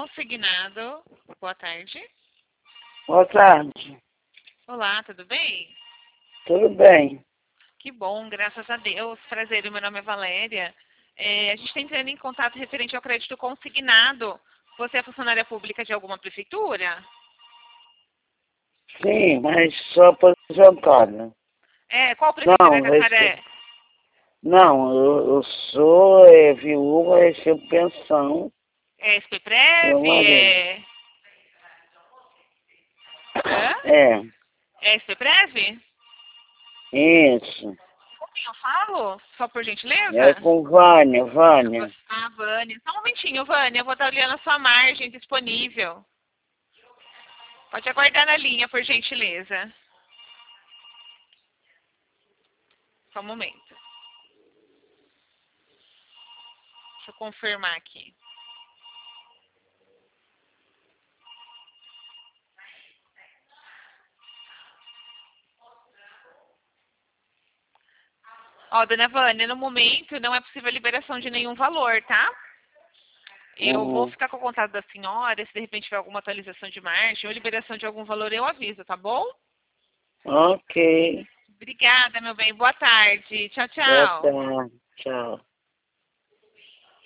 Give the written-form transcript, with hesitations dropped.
Consignado. Boa tarde. Boa tarde. Olá, tudo bem? Tudo bem? Que bom, graças a Deus. Prazer, meu nome é Valéria. A gente está entrando em contato referente ao crédito consignado. Você é funcionária pública de alguma prefeitura? Sim, mas sou aposentada. Qual prefeitura Não, que a senhora é? não, eu sou viúva, recebo pensão É do meu SPPrev? marido. Hã? É, É SPPrev? isso. Com quem eu falo? Só por É gentileza? com Vânia. Vânia. Só um momentinho, Vânia. Eu vou estar olhando a sua margem disponível. Pode aguardar na linha, por gentileza. Só um momento. Deixa eu confirmar aqui. Ó, dona Vânia, no momento não é possível a liberação de nenhum valor, tá? Eu vou Uhum. ficar com o contato da senhora, se de repente tiver alguma atualização de margem ou liberação de algum valor, eu aviso, tá bom? Ok. Obrigada, meu bem. Boa tarde. Tchau, Boa tchau. tarde. Tchau.